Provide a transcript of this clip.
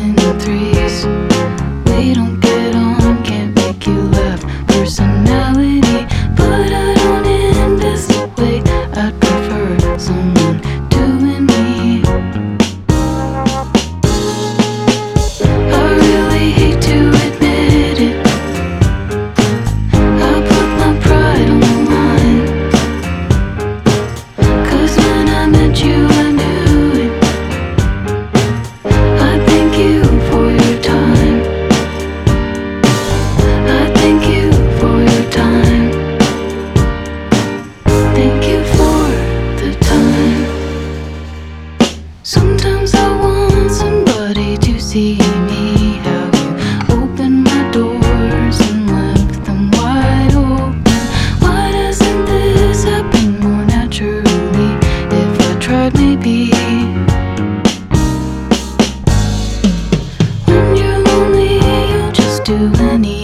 in threes. We don't get on, can't make you laugh. Personality, but I don't end this way. I'd prefer someone doing me. I really hate to admit it. I put my pride on the line. 'Cause when I met you, I knew it. I thank you for your time. I thank you for your time. Thank you for the time. Sometimes I want somebody to see me, how you open my doors and left them wide open. Why doesn't this happen more naturally? If I tried, maybe. When you're lonely, you'll just do anything.